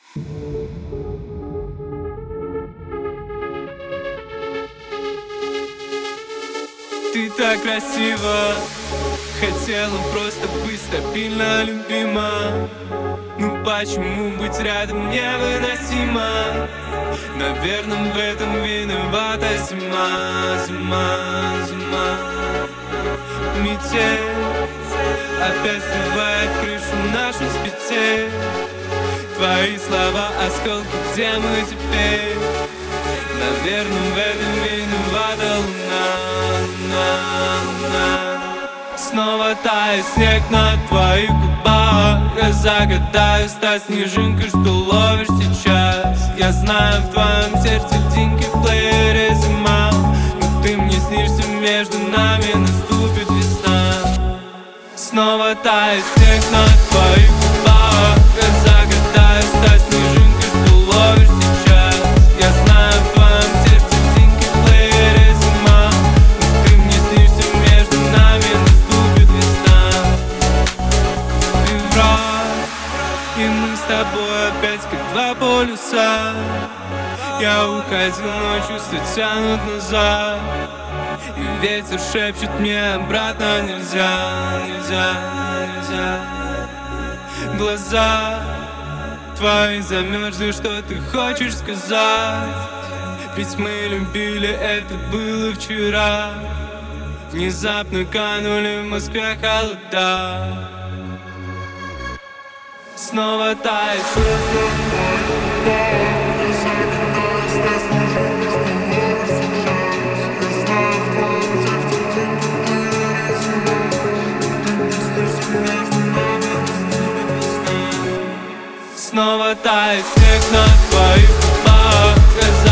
Ты так красива, хотела просто быть стабильно любима. Ну почему быть рядом невыносимо? Наверное, в этом виновата зима, зима, зима. Метель опять срывает крышу нашу спецель. Твои слова осколки, где мы теперь? Наверное, в этом виновата луна, луна, луна. Снова тает снег на твоих губах. Я загадаю стать снежинкой, что ловишь сейчас. Я знаю, в твоем сердце деньги в плеере зима. Но ты мне снишься, между нами наступит весна. Снова тает снег на твоих губах. Я загадаю стать снежинкой, что ловишь сейчас. Я знаю, в твоем сердце деньги в плеере зима. Но ты мне снишься, между нами наступит весна. Февраль, и мы с тобой опять как два полюса. Я уходил, но чувства тянут назад. И ветер шепчет мне обратно: нельзя, нельзя, нельзя. Глаза твои замерзли, что ты хочешь сказать? Ведь мы любили, это было вчера. Внезапно канули в Москве холода. Снова тает снова тает снег на твоих губах.